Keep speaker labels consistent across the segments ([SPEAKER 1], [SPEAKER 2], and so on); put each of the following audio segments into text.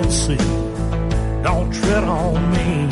[SPEAKER 1] the sea. Don't tread on me.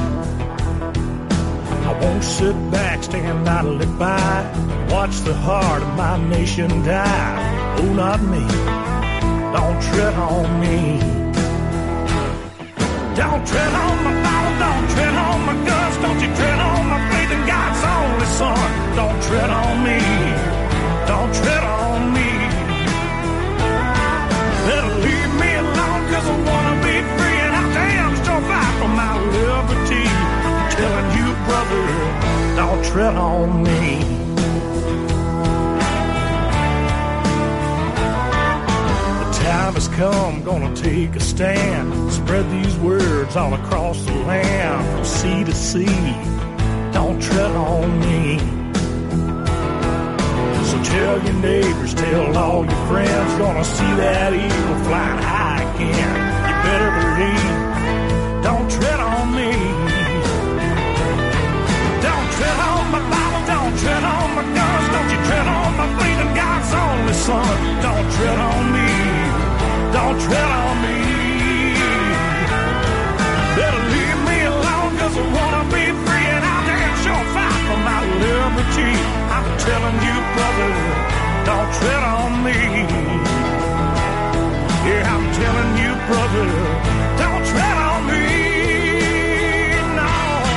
[SPEAKER 1] I won't sit back, stand idly by, watch the heart of my nation die. Oh, not me. Don't tread on me. Don't tread on my Bible, don't tread on my guns, don't you tread on my faith in God's only Son. Don't tread on me. Don't tread on me. Better leave me alone, 'cause I wanna be free, and I damn sure fight for my liberty. I'm telling you, brother, don't tread on me. The time has come, gonna take a stand, spread these words all across the land, from sea to sea. Don't tread on me. So tell your neighbors, tell all your friends, gonna see that eagle flying high again. You better believe, don't tread on me. Don't tread on my Bible, don't tread on my guns, don't you tread on my faith in God's only Son. Don't tread on me, don't tread on me. Better leave me alone, 'cause I wanna be free, and I'll damn sure fight for my liberty. I'm telling you, brother, don't tread on me. Yeah, I'm telling you, brother, don't tread on me. No.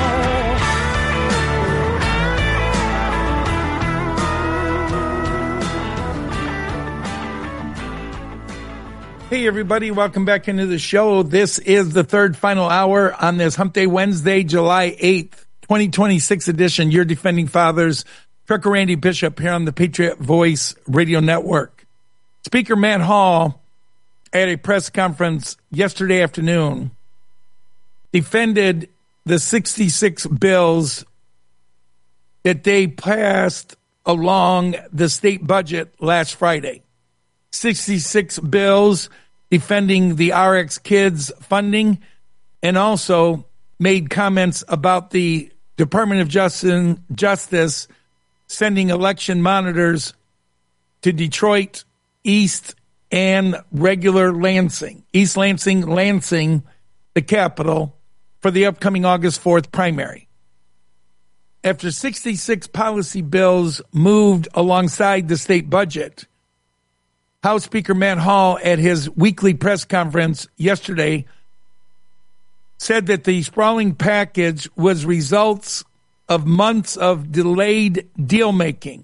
[SPEAKER 2] Hey, everybody, welcome back into the show. This is the third final hour on this Hump Day Wednesday, July 8th, 2026 edition. Your Defending Fathers, Trucker Randy Bishop here on the Patriot Voice Radio Network. Speaker Matt Hall, at a press conference yesterday afternoon, defended the 66 bills that they passed along the state budget last Friday. 66 bills defending the RX Kids funding, and also made comments about the Department of Justice sending election monitors to Detroit, East, and regular Lansing. East Lansing, the capital, for the upcoming August 4th primary. After 66 policy bills moved alongside the state budget, House Speaker Matt Hall, at his weekly press conference yesterday, said that the sprawling package was results of months of delayed deal-making.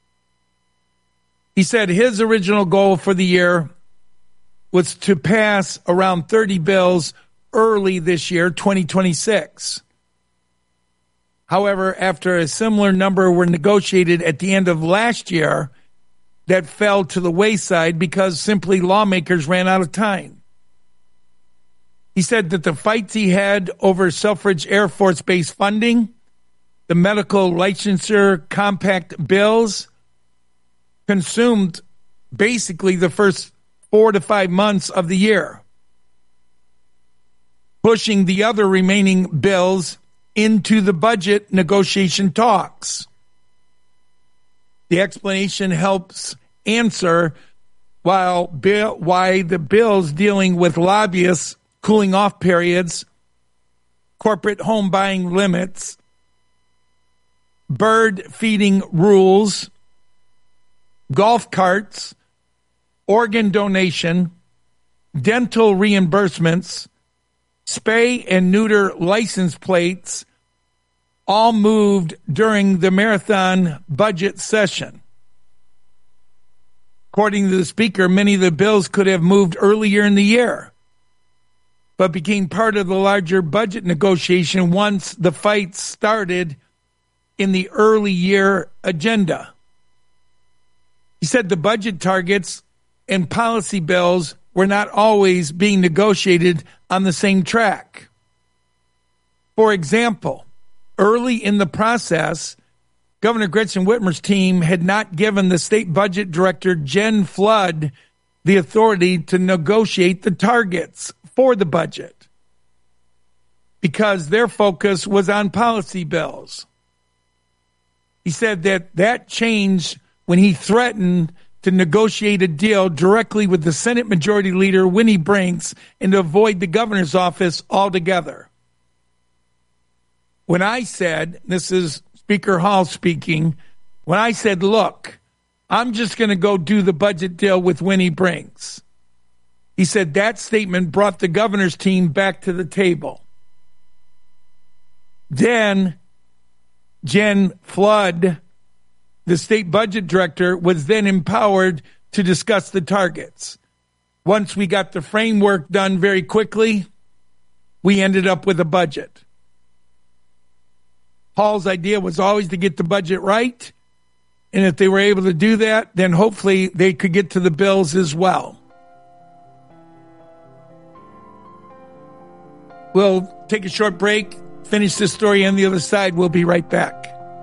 [SPEAKER 2] He said his original goal for the year was to pass around 30 bills early this year, 2026. However, after a similar number were negotiated at the end of last year, that fell to the wayside because simply lawmakers ran out of time. He said that the fights he had over Selfridge Air Force Base funding, the medical licensure compact bills, consumed basically the first 4 to 5 months of the year, pushing the other remaining bills into the budget negotiation talks. The explanation helps answer why the bills dealing with lobbyists, cooling off periods, corporate home buying limits, bird feeding rules, golf carts, organ donation, dental reimbursements, spay and neuter license plates, all moved during the marathon budget session. According to the speaker, many of the bills could have moved earlier in the year, but became part of the larger budget negotiation once the fight started in the early year agenda. He said the budget targets and policy bills were not always being negotiated on the same track. For example, early in the process, Governor Gretchen Whitmer's team had not given the state budget director, Jen Flood, the authority to negotiate the targets for the budget because their focus was on policy bills. He said that changed when he threatened to negotiate a deal directly with the Senate Majority Leader, Winnie Brinks, and to avoid the governor's office altogether. When I said, this is Speaker Hall speaking, when I said, look, I'm just going to go do the budget deal with Winnie Brinks, he said that statement brought the governor's team back to the table. Then Jen Flood, the state budget director, was then empowered to discuss the targets. Once we got the framework done very quickly, we ended up with a budget. Hall's idea was always to get the budget right, and if they were able to do that, then hopefully they could get to the bills as well. We'll take a short break, finish this story on the other side. We'll be right back.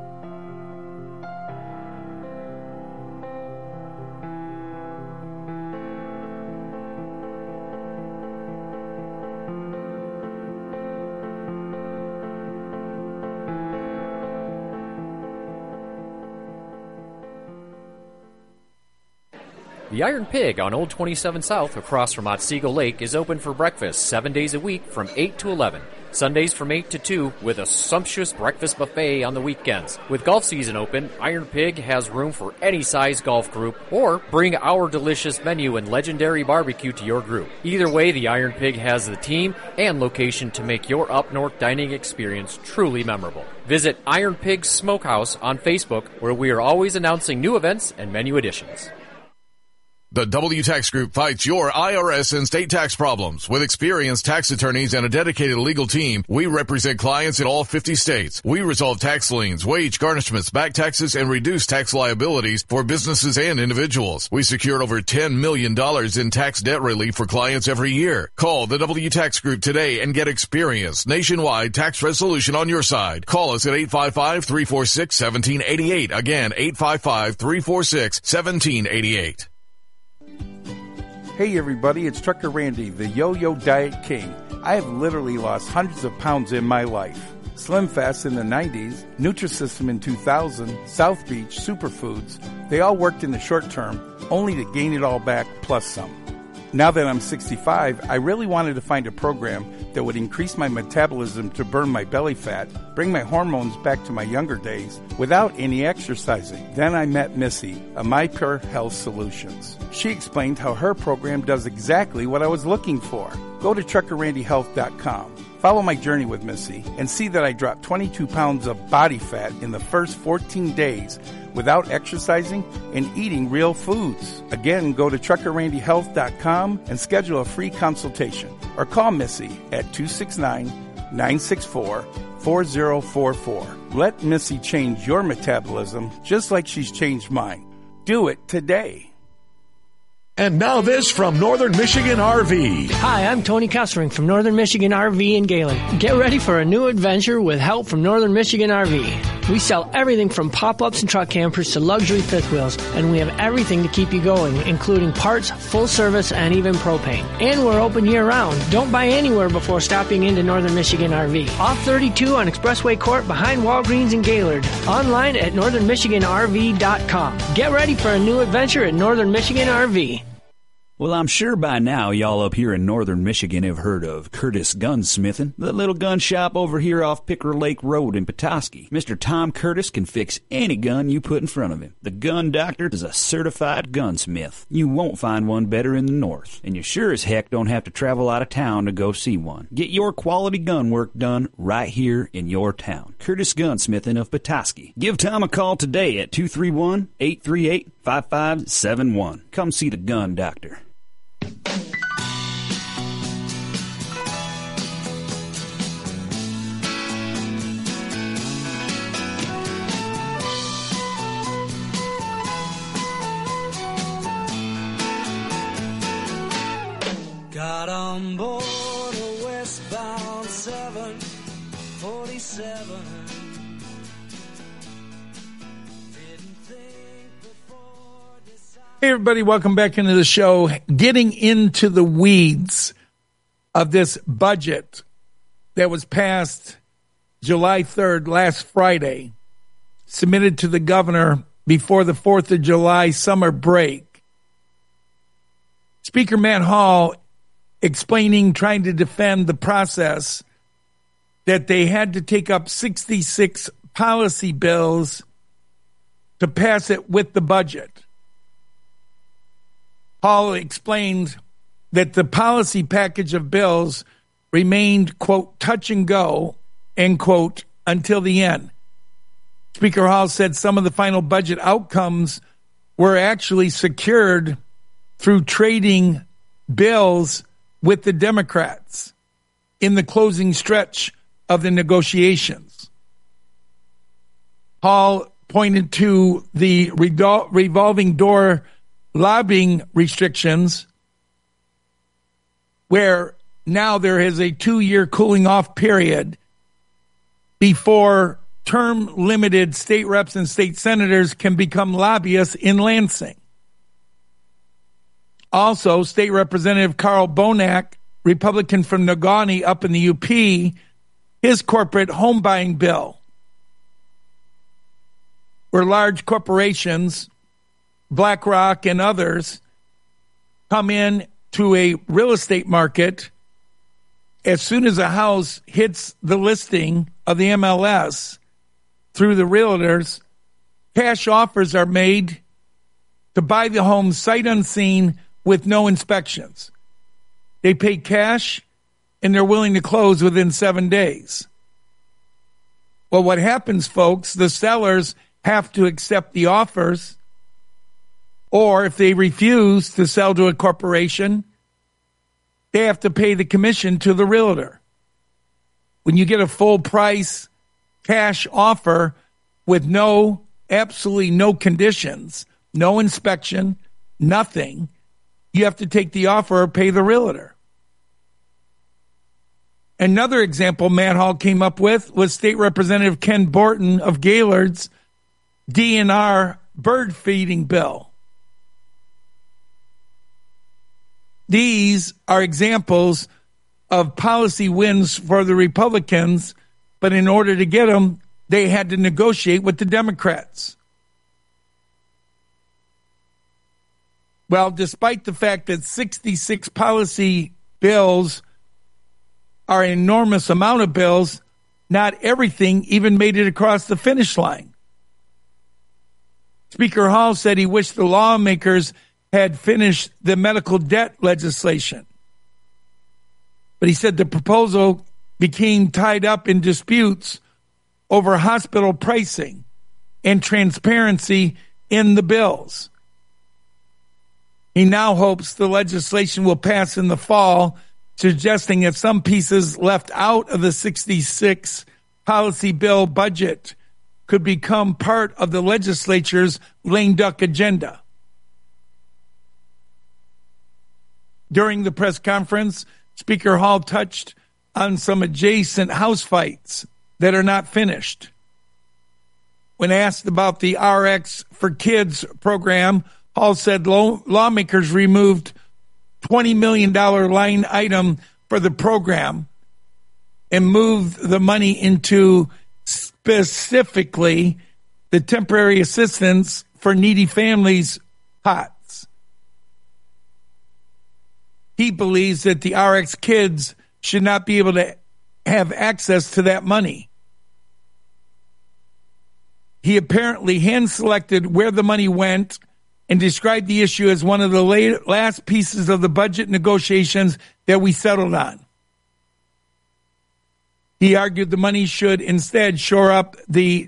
[SPEAKER 3] The Iron Pig on Old 27 South across from Otsego Lake is open for breakfast 7 days a week from 8 to 11. Sundays from 8 to 2 with a sumptuous breakfast buffet on the weekends. With golf season open, Iron Pig has room for any size golf group, or bring our delicious menu and legendary barbecue to your group. Either way, the Iron Pig has the team and location to make your up north dining experience truly memorable. Visit Iron Pig Smokehouse on Facebook, where we are always announcing new events and menu additions.
[SPEAKER 4] The W-Tax Group fights your IRS and state tax problems. With experienced tax attorneys and a dedicated legal team, we represent clients in all 50 states. We resolve tax liens, wage garnishments, back taxes, and reduce tax liabilities for businesses and individuals. We secured over $10 million in tax debt relief for clients every year. Call the W-Tax Group today and get experienced nationwide tax resolution on your side. Call us at 855-346-1788. Again, 855-346-1788.
[SPEAKER 5] Hey everybody, it's Trucker Randy, the Yo-Yo Diet King. I have literally lost hundreds of pounds in my life. Slim Fast in the 90s, Nutrisystem in 2000, South Beach, Superfoods, they all worked in the short term, only to gain it all back plus some. Now that I'm 65, I really wanted to find a program that would increase my metabolism to burn my belly fat, bring my hormones back to my younger days, without any exercising. Then I met Missy, a MyPure Health Solutions. She explained how her program does exactly what I was looking for. Go to TruckerRandyHealth.com. Follow my journey with Missy and see that I dropped 22 pounds of body fat in the first 14 days without exercising and eating real foods. Again, go to TruckerRandyHealth.com and schedule a free consultation or call Missy at 269-964-4044. Let Missy change your metabolism just like she's changed mine. Do it today.
[SPEAKER 1] And now this from Northern Michigan RV.
[SPEAKER 6] Hi, I'm Tony Kessering from Northern Michigan RV in Galen. Get ready for a new adventure with help from Northern Michigan RV. We sell everything from pop-ups and truck campers to luxury fifth wheels, and we have everything to keep you going, including parts, full service, and even propane. And we're open year-round. Don't buy anywhere before stopping into Northern Michigan RV. Off 32 on Expressway Court behind Walgreens in Gaylord. Online at northernmichiganrv.com. Get ready for a new adventure at Northern Michigan RV.
[SPEAKER 7] Well, I'm sure by now y'all up here in northern Michigan have heard of Curtis Gunsmithing, the little gun shop over here off Picker Lake Road in Petoskey. Mr. Tom Curtis can fix any gun you put in front of him. The Gun Doctor is a certified gunsmith. You won't find one better in the north, and you sure as heck don't have to travel out of town to go see one. Get your quality gun work done right here in your town. Curtis Gunsmithing of Petoskey. Give Tom a call today at 231-838-5571. Come see the Gun Doctor.
[SPEAKER 8] Got on board a westbound 747.
[SPEAKER 2] Hey, everybody, welcome back into the show. Getting into the weeds of this budget that was passed July 3rd, last Friday, submitted to the governor before the 4th of July summer break. Speaker Matt Hall explaining, trying to defend the process, that they had to take up 66 policy bills to pass it with the budget. Hall explained that the policy package of bills remained, quote, touch and go, end quote, until the end. Speaker Hall said some of the final budget outcomes were actually secured through trading bills with the Democrats in the closing stretch of the negotiations. Hall pointed to the revolving door lobbying restrictions, where now there is a 2-year cooling off period before term-limited state reps and state senators can become lobbyists in Lansing. Also, State Representative Carl Bonak, Republican from Negaunee up in the UP, his corporate home buying bill, where large corporations, BlackRock and others, come in to a real estate market. As soon as a house hits the listing of the MLS through the realtors, cash offers are made to buy the home sight unseen with no inspections. They pay cash and they're willing to close within 7 days. Well, what happens, folks, the sellers have to accept the offers, or if they refuse to sell to a corporation, they have to pay the commission to the realtor. When you get a full price cash offer with absolutely no conditions, no inspection, nothing, you have to take the offer or pay the realtor. Another example Matt Hall came up with was State Representative Ken Borton of Gaylord's DNR bird feeding bill. These are examples of policy wins for the Republicans, but in order to get them, they had to negotiate with the Democrats. Well, despite the fact that 66 policy bills are an enormous amount of bills, not everything even made it across the finish line. Speaker Hall said he wished the lawmakers had finished the medical debt legislation. But he said the proposal became tied up in disputes over hospital pricing and transparency in the bills. He now hopes the legislation will pass in the fall, suggesting that some pieces left out of the 66 policy bill budget could become part of the legislature's lame duck agenda. During the press conference, Speaker Hall touched on some adjacent house fights that are not finished. When asked about the RX for Kids program, Hall said lawmakers removed $20 million line item for the program and moved the money into specifically the temporary assistance for needy families pots. He believes that the RX Kids should not be able to have access to that money. He apparently hand-selected where the money went and described the issue as one of the last pieces of the budget negotiations that we settled on. He argued the money should instead shore up the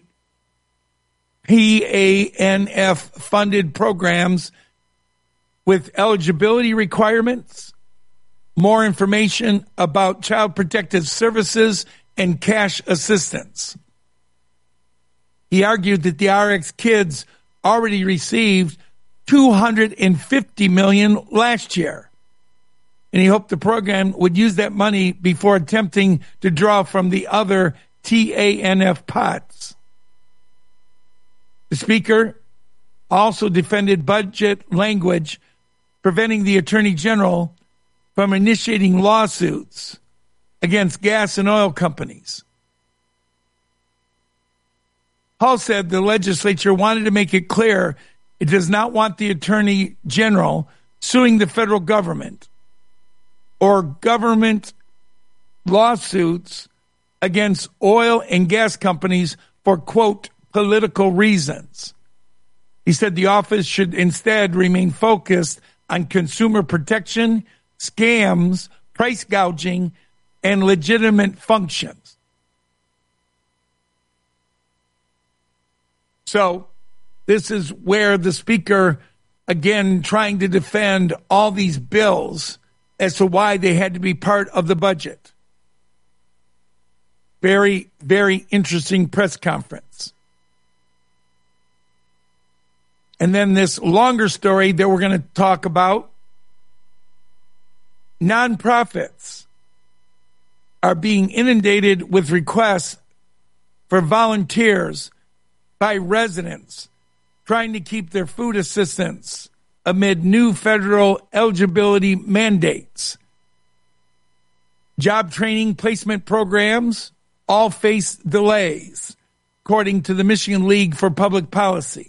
[SPEAKER 2] PANF-funded programs with eligibility requirements, more information about child protective services, and cash assistance. He argued that the RX Kids already received $250 million last year, and he hoped the program would use that money before attempting to draw from the other TANF pots. The Speaker also defended budget language preventing the Attorney General from initiating lawsuits against gas and oil companies. Hall said the legislature wanted to make it clear it does not want the Attorney General suing the federal government or government lawsuits against oil and gas companies for, quote, political reasons. He said the office should instead remain focused on consumer protection, scams, price gouging, and legitimate functions. So this is where the speaker, again, trying to defend all these bills as to why they had to be part of the budget. Very, very interesting press conference. And then this longer story that we're going to talk about. Nonprofits are being inundated with requests for volunteers by residents trying to keep their food assistance amid new federal eligibility mandates. Job training placement programs all face delays, according to the Michigan League for Public Policy.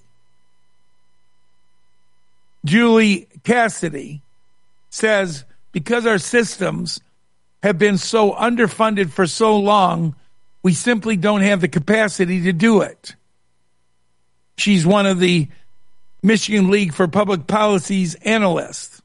[SPEAKER 2] Julie Cassidy says, because our systems have been so underfunded for so long, we simply don't have the capacity to do it. She's one of the Michigan League for Public Policy's analysts.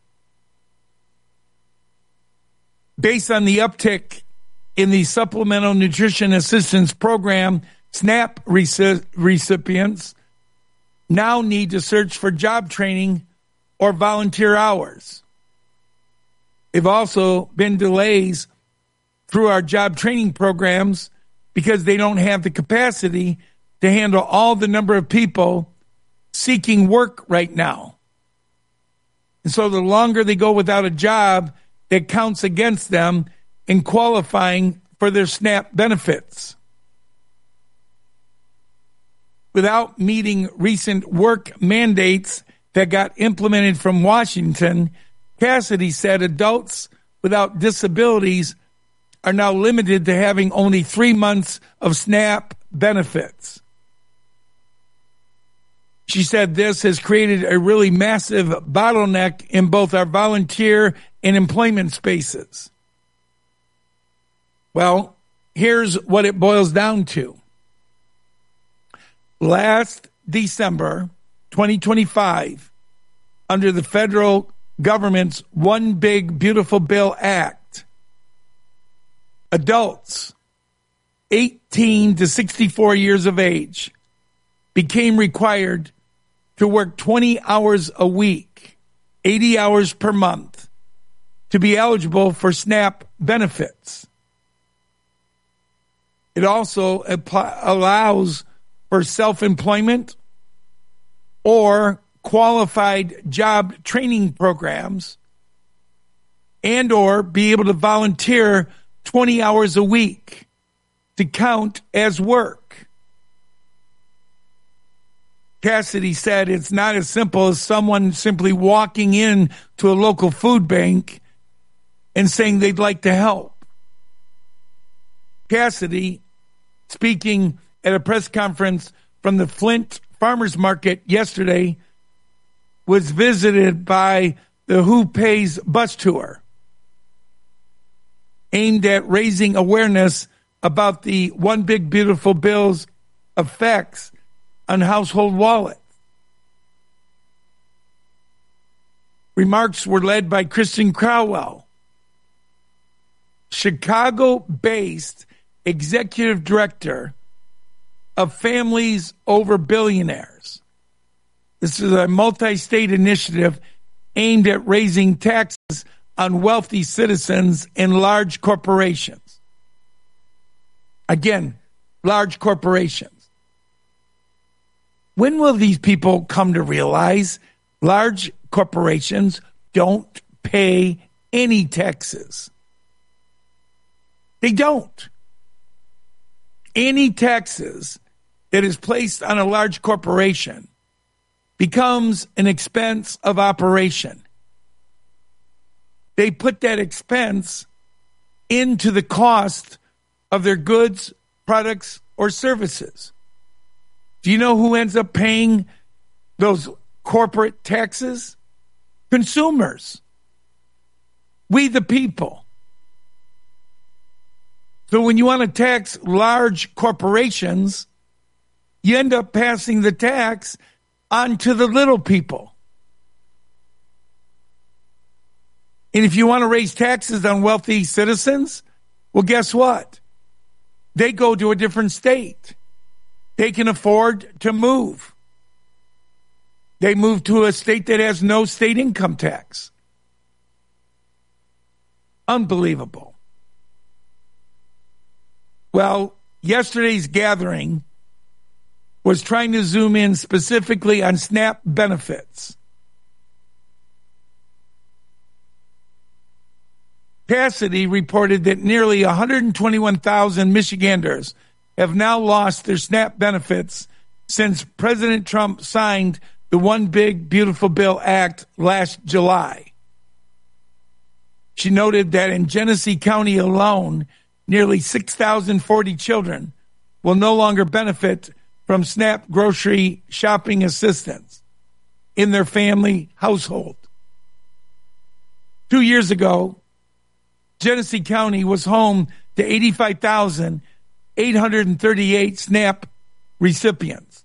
[SPEAKER 2] Based on the uptick in the Supplemental Nutrition Assistance Program, SNAP recipients now need to search for job training or volunteer hours. There have also been delays through our job training programs because they don't have the capacity to handle all the number of people seeking work right now. And so the longer they go without a job, that counts against them in qualifying for their SNAP benefits. Without meeting recent work mandates that got implemented from Washington, Cassidy said adults without disabilities are now limited to having only 3 months of SNAP benefits. She said this has created a really massive bottleneck in both our volunteer and employment spaces. Well, here's what it boils down to. Last December 2025, under the federal government's One Big Beautiful Bill Act, adults 18 to 64 years of age became required to work 20 hours a week, 80 hours per month, to be eligible for SNAP benefits. It also allows for self-employment or qualified job training programs and or be able to volunteer 20 hours a week to count as work. Cassidy said it's not as simple as someone simply walking in to a local food bank and saying they'd like to help. Cassidy, speaking at a press conference from the Flint Farmers Market yesterday, was visited by the Who Pays bus tour, aimed at raising awareness about the One Big Beautiful Bill's effects on household wallets. Remarks were led by Kristen Crowell, Chicago-based executive director of Families Over Billionaires. This is a multi-state initiative aimed at raising taxes on wealthy citizens and large corporations. Again, large corporations. When will these people come to realize large corporations don't pay any taxes? They don't. Any taxes that is placed on a large corporation becomes an expense of operation. They put that expense into the cost of their goods, products, or services. Do you know who ends up paying those corporate taxes? Consumers. We the people. So when you want to tax large corporations, you end up passing the tax on to the little people. And if you want to raise taxes on wealthy citizens, well, guess what? They go to a different state. They can afford to move. They move to a state that has no state income tax. Unbelievable. Well, yesterday's gathering was trying to zoom in specifically on SNAP benefits. Cassidy reported that nearly 121,000 Michiganders have now lost their SNAP benefits since President Trump signed the One Big Beautiful Bill Act last July. She noted that in Genesee County alone, nearly 6,040 children will no longer benefit from SNAP grocery shopping assistance in their family household. 2 years ago, Genesee County was home to 85,838 SNAP recipients.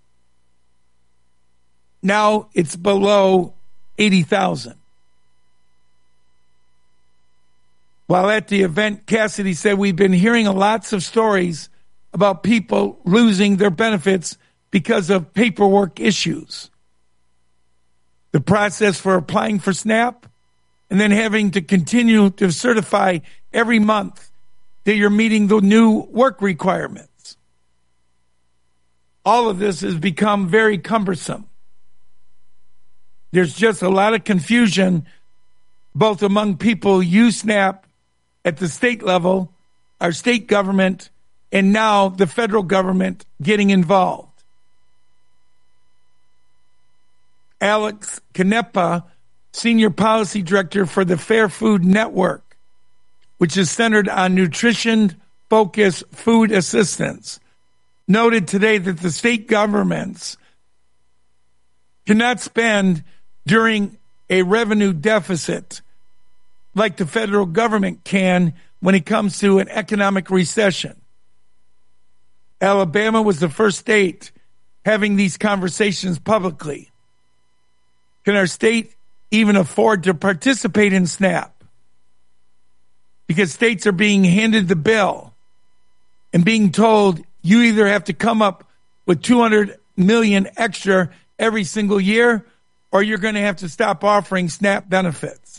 [SPEAKER 2] Now it's below 80,000. While at the event, Cassidy said, we've been hearing lots of stories about people losing their benefits because of paperwork issues. The process for applying for SNAP and then having to continue to certify every month that you're meeting the new work requirements. All of this has become very cumbersome. There's just a lot of confusion both among people who use SNAP at the state level, our state government, and now the federal government getting involved. Alex Canepa, Senior Policy Director for the Fair Food Network, which is centered on nutrition-focused food assistance, noted today that the state governments cannot spend during a revenue deficit like the federal government can when it comes to an economic recession. Alabama was the first state having these conversations publicly. Can our state even afford to participate in SNAP? Because states are being handed the bill and being told you either have to come up with $200 million extra every single year or you're going to have to stop offering SNAP benefits.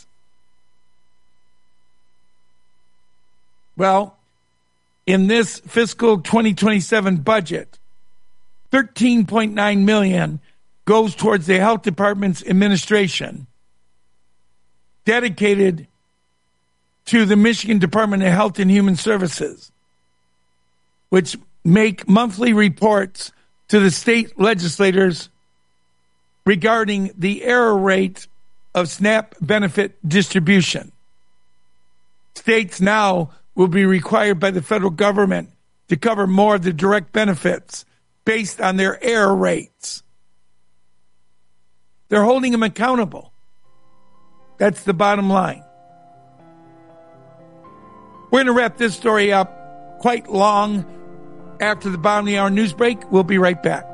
[SPEAKER 2] Well, in this fiscal 2027 budget, $13.9 million goes towards the health department's administration dedicated to the Michigan Department of Health and Human Services, which make monthly reports to the state legislators regarding the error rate of SNAP benefit distribution. States now will be required by the federal government to cover more of the direct benefits based on their error rates. They're holding them accountable. That's the bottom line. We're going to wrap this story up quite long after the bottom of the hour news break. We'll be right back.